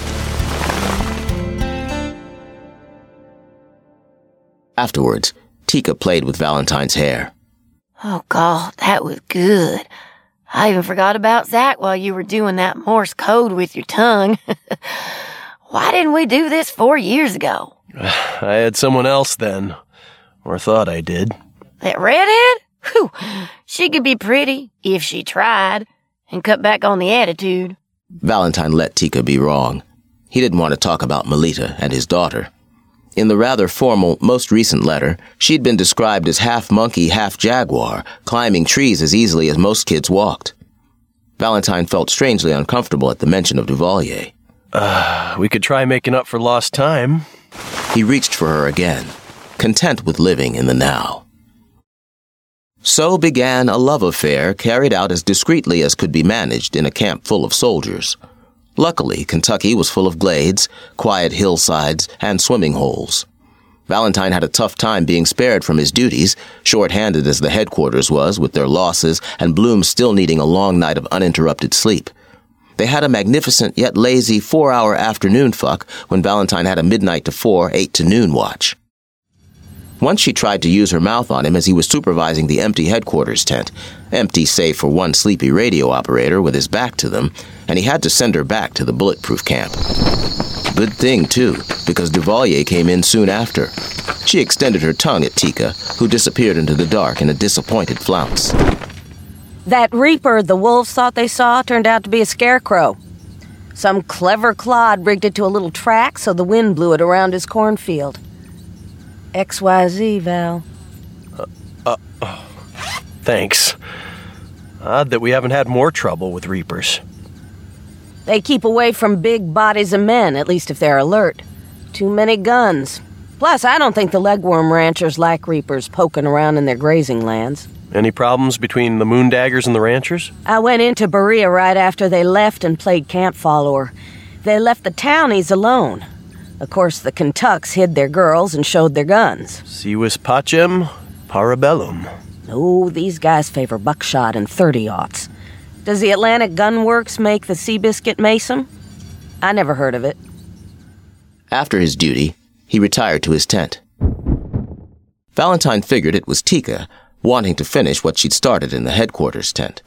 Afterwards, Tika played with Valentine's hair. Oh, God, that was good. I even forgot about Zach while you were doing that Morse code with your tongue. Why didn't we do this 4 years ago? I had someone else then, or thought I did. That redhead? Whew, she could be pretty if she tried and cut back on the attitude. Valentine let Tika be wrong. He didn't want to talk about Melita and his daughter. In the rather formal, most recent letter, she'd been described as half monkey, half jaguar, climbing trees as easily as most kids walked. Valentine felt strangely uncomfortable at the mention of Duvalier. We could try making up for lost time. He reached for her again, content with living in the now. So began a love affair carried out as discreetly as could be managed in a camp full of soldiers. Luckily, Kentucky was full of glades, quiet hillsides, and swimming holes. Valentine had a tough time being spared from his duties, short-handed as the headquarters was with their losses and Bloom still needing a long night of uninterrupted sleep. They had a magnificent yet lazy 4-hour afternoon fuck when Valentine had a midnight to 4, 8 to noon watch. Once she tried to use her mouth on him as he was supervising the empty headquarters tent, empty save for one sleepy radio operator with his back to them, and he had to send her back to the bulletproof camp. Good thing, too, because Duvalier came in soon after. She extended her tongue at Tika, who disappeared into the dark in a disappointed flounce. That reaper the wolves thought they saw turned out to be a scarecrow. Some clever clod rigged it to a little track so the wind blew it around his cornfield. XYZ, Val. Thanks. Odd that we haven't had more trouble with reapers. They keep away from big bodies of men, at least if they're alert. Too many guns. Plus, I don't think the legworm ranchers like reapers poking around in their grazing lands. Any problems between the Moondaggers and the ranchers? I went into Berea right after they left and played camp follower. They left the townies alone. Of course, the Kentucks hid their girls and showed their guns. Si vis pacem, Parabellum. Oh, these guys favor buckshot and 30-aughts. Does the Atlantic Gun Works make the Seabiscuit Mason? I never heard of it. After his duty, he retired to his tent. Valentine figured it was Tika, wanting to finish what she'd started in the headquarters tent.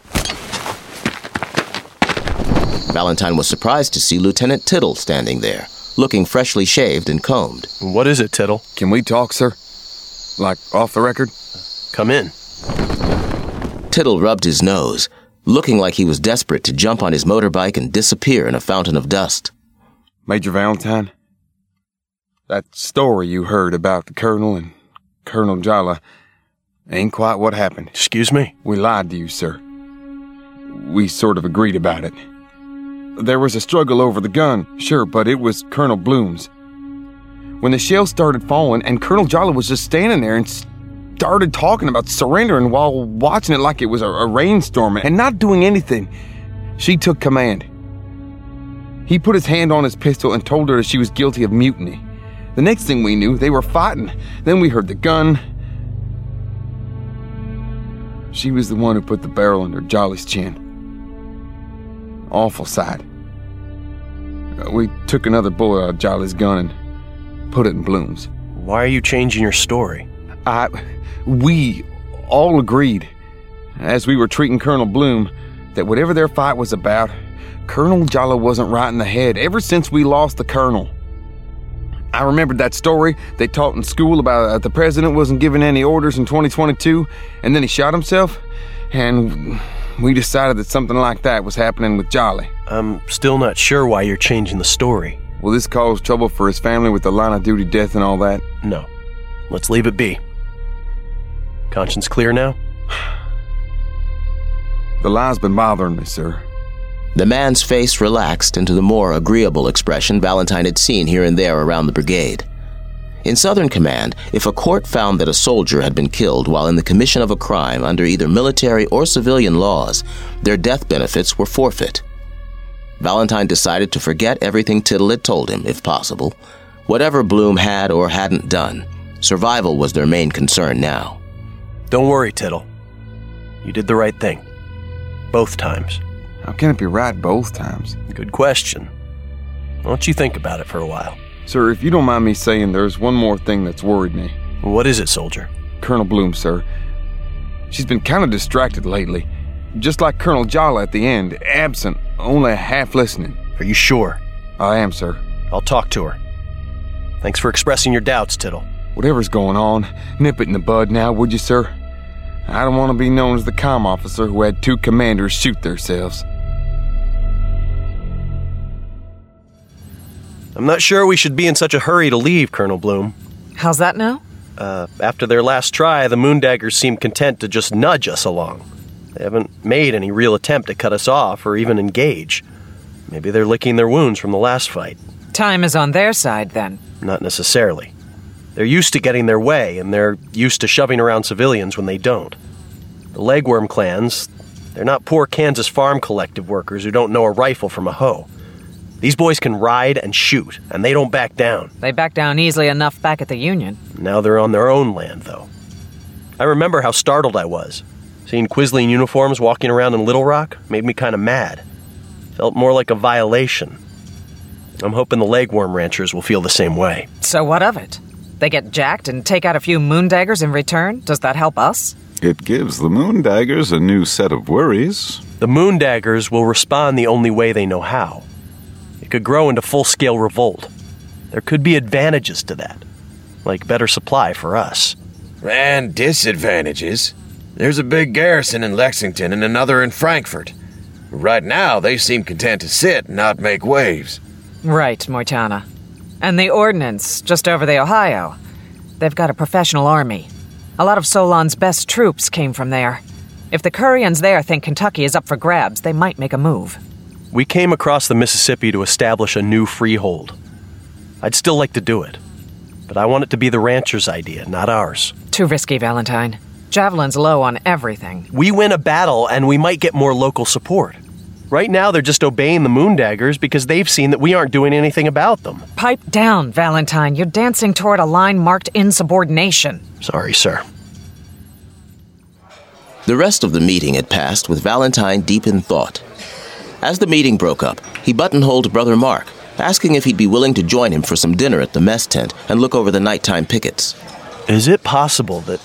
Valentine was surprised to see Lieutenant Tittle standing there, looking freshly shaved and combed. What is it, Tittle? Can we talk, sir? Like, off the record? Come in. Tittle rubbed his nose, looking like he was desperate to jump on his motorbike and disappear in a fountain of dust. Major Valentine, that story you heard about the Colonel and Colonel Jala ain't quite what happened. Excuse me? We lied to you, sir. We sort of agreed about it. There was a struggle over the gun, sure, but it was Colonel Bloom's. When the shells started falling and Colonel Jala was just standing there and started talking about surrendering while watching it like it was a rainstorm and not doing anything, she took command. He put his hand on his pistol and told her that she was guilty of mutiny. The next thing we knew, they were fighting. Then we heard the gun. She was the one who put the barrel under Jolly's chin. Awful sight. We took another bullet out of Jolly's gun and put it in Bloom's. Why are you changing your story? We all agreed, as we were treating Colonel Bloom, that whatever their fight was about, Colonel Jala wasn't right in the head ever since we lost the Colonel. I remembered that story they taught in school about the president wasn't giving any orders in 2022, and then he shot himself, and we decided that something like that was happening with Jolly. I'm still not sure why you're changing the story. Will this cause trouble for his family with the line of duty death and all that? No. Let's leave it be. Conscience clear now? The lie's been bothering me, sir. The man's face relaxed into the more agreeable expression Valentine had seen here and there around the brigade. In Southern Command, if a court found that a soldier had been killed while in the commission of a crime under either military or civilian laws, their death benefits were forfeit. Valentine decided to forget everything Tittle had told him, if possible. Whatever Bloom had or hadn't done, survival was their main concern now. Don't worry, Tittle. You did the right thing. Both times. How can it be right both times? Good question. Why don't you think about it for a while? Sir, if you don't mind me saying, there's one more thing that's worried me. What is it, soldier? Colonel Bloom, sir. She's been kind of distracted lately. Just like Colonel Jala at the end, absent, only half listening. Are you sure? I am, sir. I'll talk to her. Thanks for expressing your doubts, Tittle. Whatever's going on, nip it in the bud now, would you, sir? I don't want to be known as the comm officer who had two commanders shoot themselves. I'm not sure we should be in such a hurry to leave, Colonel Bloom. How's that now? After their last try, the Moondaggers seem content to just nudge us along. They haven't made any real attempt to cut us off or even engage. Maybe they're licking their wounds from the last fight. Time is on their side, then. Not necessarily. They're used to getting their way, and they're used to shoving around civilians when they don't. The Legworm clans, they're not poor Kansas farm collective workers who don't know a rifle from a hoe. These boys can ride and shoot, and they don't back down. They backed down easily enough back at the Union. Now they're on their own land, though. I remember how startled I was. Seeing Quisling uniforms walking around in Little Rock made me kind of mad. Felt more like a violation. I'm hoping the Legworm ranchers will feel the same way. So what of it? They get jacked and take out a few Moondaggers in return? Does that help us? It gives the Moondaggers a new set of worries. The Moondaggers will respond the only way they know how. It could grow into full-scale revolt. There could be advantages to that, like better supply for us. And disadvantages. There's a big garrison in Lexington and another in Frankfort. Right now, they seem content to sit and not make waves. Right, Moitana. And the Ordnance, just over the Ohio. They've got a professional army. A lot of Solon's best troops came from there. If the Curians there think Kentucky is up for grabs, they might make a move. We came across the Mississippi to establish a new freehold. I'd still like to do it, but I want it to be the ranchers' idea, not ours. Too risky, Valentine. Javelin's low on everything. We win a battle, and we might get more local support. Right now, they're just obeying the Moondaggers because they've seen that we aren't doing anything about them. Pipe down, Valentine. You're dancing toward a line marked insubordination. Sorry, sir. The rest of the meeting had passed with Valentine deep in thought. As the meeting broke up, he buttonholed Brother Mark, asking if he'd be willing to join him for some dinner at the mess tent and look over the nighttime pickets. Is it possible that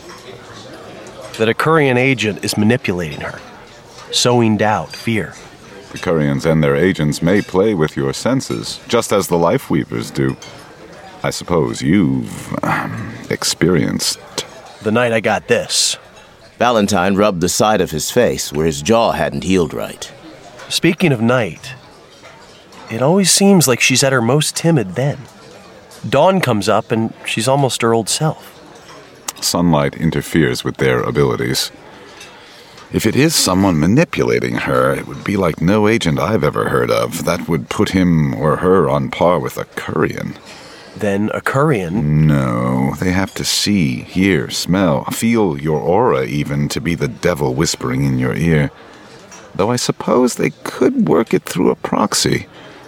a Curian agent is manipulating her, sowing doubt, fear? The Curians and their agents may play with your senses, just as the Life Weavers do. I suppose you've experienced. The night I got this. Valentine rubbed the side of his face where his jaw hadn't healed right. Speaking of night, it always seems like she's at her most timid then. Dawn comes up and she's almost her old self. Sunlight interferes with their abilities. If it is someone manipulating her, it would be like no agent I've ever heard of. That would put him or her on par with a Curian. Then a Curian? No, they have to see, hear, smell, feel your aura even to be the devil whispering in your ear. Though I suppose they could work it through a proxy.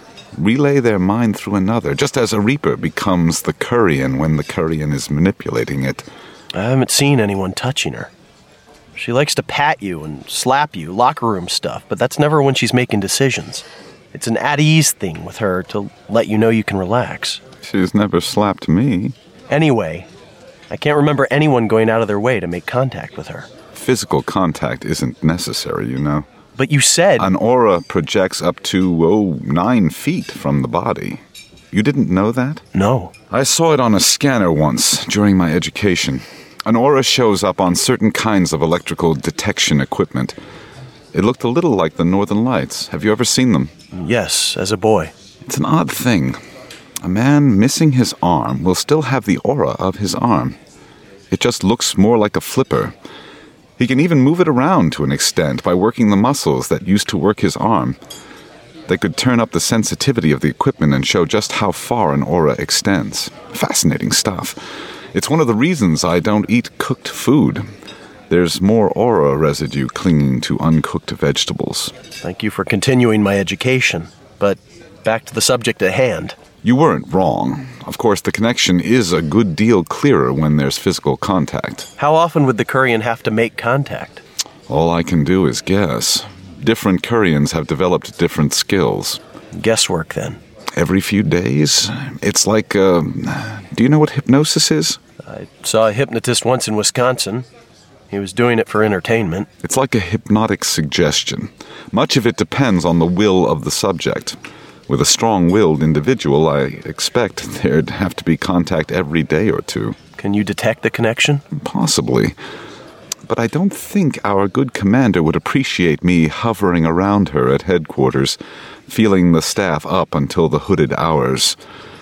Relay their mind through another, just as a Reaper becomes the Curian when the Curian is manipulating it. I haven't seen anyone touching her. She likes to pat you and slap you, locker room stuff, but that's never when she's making decisions. It's an at-ease thing with her to let you know you can relax. She's never slapped me. Anyway, I can't remember anyone going out of their way to make contact with her. Physical contact isn't necessary, you know. But you said... An aura projects up to, 9 feet from the body. You didn't know that? No. I saw it on a scanner once during my education. An aura shows up on certain kinds of electrical detection equipment. It looked a little like the Northern Lights. Have you ever seen them? Yes, as a boy. It's an odd thing. A man missing his arm will still have the aura of his arm. It just looks more like a flipper. He can even move it around to an extent by working the muscles that used to work his arm. They could turn up the sensitivity of the equipment and show just how far an aura extends. Fascinating stuff. It's one of the reasons I don't eat cooked food. There's more aura residue clinging to uncooked vegetables. Thank you for continuing my education. But back to the subject at hand. You weren't wrong. Of course, the connection is a good deal clearer when there's physical contact. How often would the Curian have to make contact? All I can do is guess. Different Curians have developed different skills. Guesswork, then. Every few days? It's like, do you know what hypnosis is? I saw a hypnotist once in Wisconsin. He was doing it for entertainment. It's like a hypnotic suggestion. Much of it depends on the will of the subject. With a strong-willed individual, I expect there'd have to be contact every day or two. Can you detect the connection? Possibly. But I don't think our good commander would appreciate me hovering around her at headquarters, feeling the staff up until the hooded hours.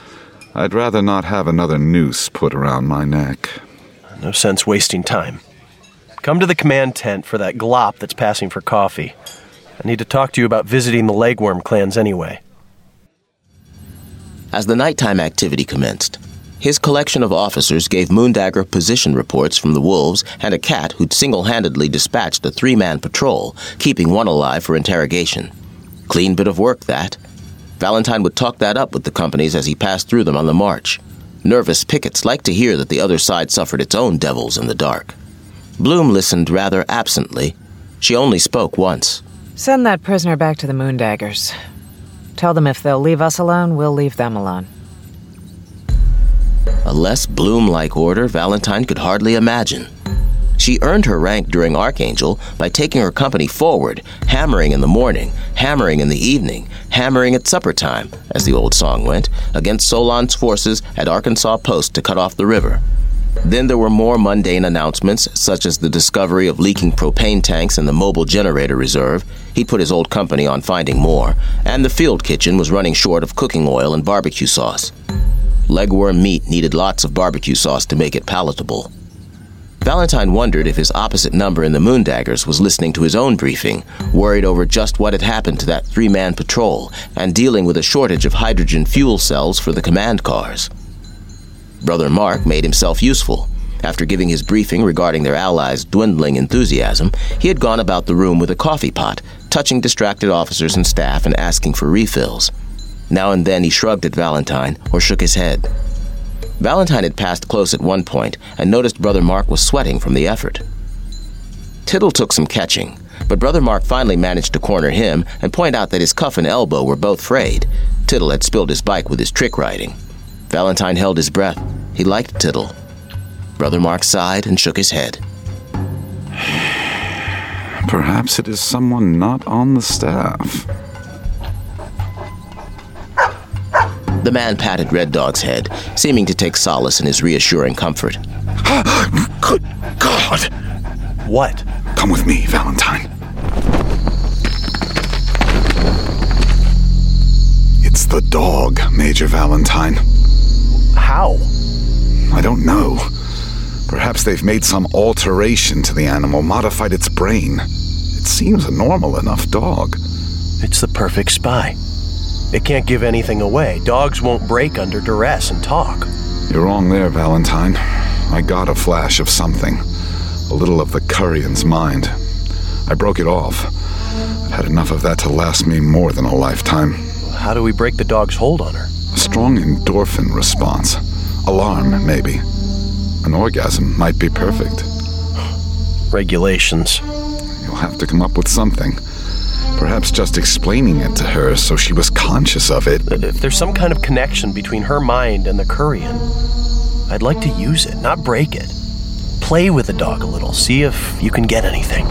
I'd rather not have another noose put around my neck. No sense wasting time. Come to the command tent for that glop that's passing for coffee. I need to talk to you about visiting the Legworm clans anyway. As the nighttime activity commenced, his collection of officers gave Moondagger position reports from the wolves and a cat who'd single-handedly dispatched a 3-man patrol, keeping one alive for interrogation. Clean bit of work, that. Valentine would talk that up with the companies as he passed through them on the march. Nervous pickets liked to hear that the other side suffered its own devils in the dark. Bloom listened rather absently. She only spoke once. Send that prisoner back to the Moondaggers. Tell them if they'll leave us alone, we'll leave them alone. A less Bloom-like order Valentine could hardly imagine. She earned her rank during Archangel by taking her company forward, hammering in the morning, hammering in the evening, hammering at supper time, as the old song went, against Solon's forces at Arkansas Post to cut off the river. Then there were more mundane announcements, such as the discovery of leaking propane tanks in the mobile generator reserve. He'd put his old company on finding more, and the field kitchen was running short of cooking oil and barbecue sauce. Legworm meat needed lots of barbecue sauce to make it palatable. Valentine wondered if his opposite number in the Moondaggers was listening to his own briefing, worried over just what had happened to that 3-man patrol, and dealing with a shortage of hydrogen fuel cells for the command cars. Brother Mark made himself useful. After giving his briefing regarding their allies' dwindling enthusiasm, he had gone about the room with a coffee pot, touching distracted officers and staff and asking for refills. Now and then he shrugged at Valentine or shook his head. Valentine had passed close at one point and noticed Brother Mark was sweating from the effort. Tittle took some catching, but Brother Mark finally managed to corner him and point out that his cuff and elbow were both frayed. Tittle had spilled his bike with his trick riding. Valentine held his breath. He liked Tittle. Brother Mark sighed and shook his head. Perhaps it is someone not on the staff. The man patted Red Dog's head, seeming to take solace in his reassuring comfort. Good God! What? Come with me, Valentine. It's the dog, Major Valentine. How? I don't know. Perhaps they've made some alteration to the animal, modified its brain. It seems a normal enough dog. It's the perfect spy. It can't give anything away. Dogs won't break under duress and talk. You're wrong there, Valentine. I got a flash of something. A little of the Curian's mind. I broke it off. I've had enough of that to last me more than a lifetime. How do we break the dog's hold on her? A strong endorphin response. Alarm, maybe. An orgasm might be perfect. Regulations. You'll have to come up with something. Perhaps just explaining it to her so she was conscious of it. If there's some kind of connection between her mind and the Curian, I'd like to use it, not break it. Play with the dog a little, see if you can get anything.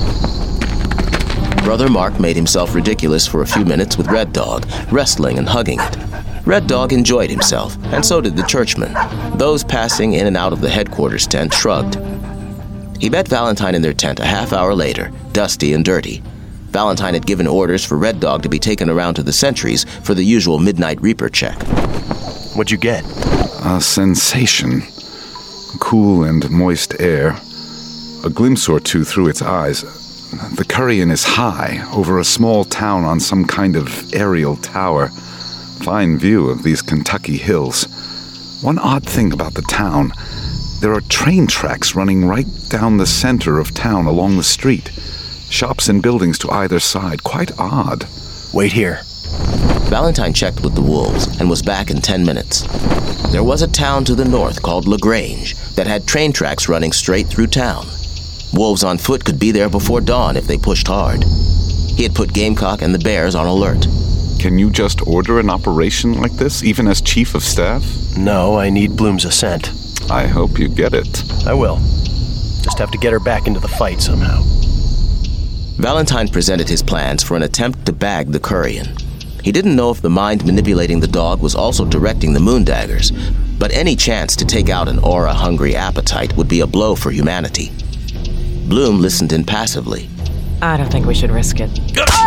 Brother Mark made himself ridiculous for a few minutes with Red Dog, wrestling and hugging it. Red Dog enjoyed himself, and so did the churchman. Those passing in and out of the headquarters tent shrugged. He met Valentine in their tent a half hour later, dusty and dirty. Valentine had given orders for Red Dog to be taken around to the sentries for the usual midnight reaper check. What'd you get? A sensation. Cool and moist air. A glimpse or two through its eyes. The Curian is high, over a small town on some kind of aerial tower. Fine view of these Kentucky hills. One odd thing about the town, there are train tracks running right down the center of town along the street. Shops and buildings to either side. Quite odd. Wait here. Valentine checked with the wolves and was back in 10 minutes. There was a town to the north called LaGrange that had train tracks running straight through town. Wolves on foot could be there before dawn if they pushed hard. He had put Gamecock and the bears on alert. Can you just order an operation like this, even as chief of staff? No, I need Bloom's assent. I hope you get it. I will. Just have to get her back into the fight somehow. Valentine presented his plans for an attempt to bag the Curian. He didn't know if the mind manipulating the dog was also directing the Moondaggers, but any chance to take out an aura-hungry appetite would be a blow for humanity. Bloom listened impassively. I don't think we should risk it.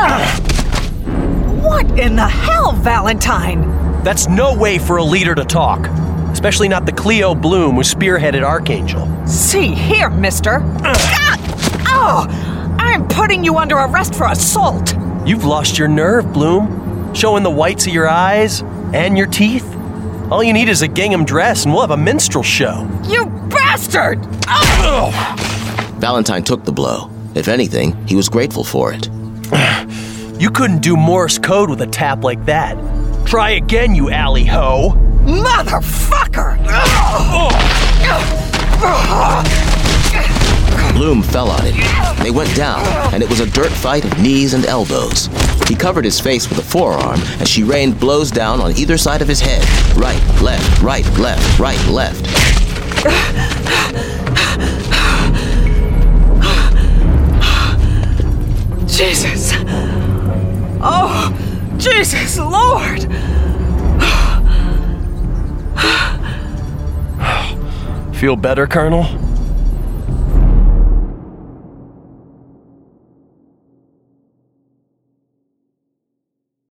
What in the hell, Valentine? That's no way for a leader to talk. Especially not the Cleo Bloom who spearheaded Archangel. See here, mister. I'm putting you under arrest for assault. You've lost your nerve, Bloom. Showing the whites of your eyes and your teeth. All you need is a gingham dress and we'll have a minstrel show. You bastard! Valentine took the blow. If anything, he was grateful for it. You couldn't do Morse code with a tap like that. Try again, you alley hoe. Motherfucker! Bloom fell on him. They went down, and it was a dirt fight of knees and elbows. He covered his face with a forearm as she rained blows down on either side of his head. Right, left, right, left, right, left. Jesus. Oh, Jesus, Lord. Feel better, Colonel?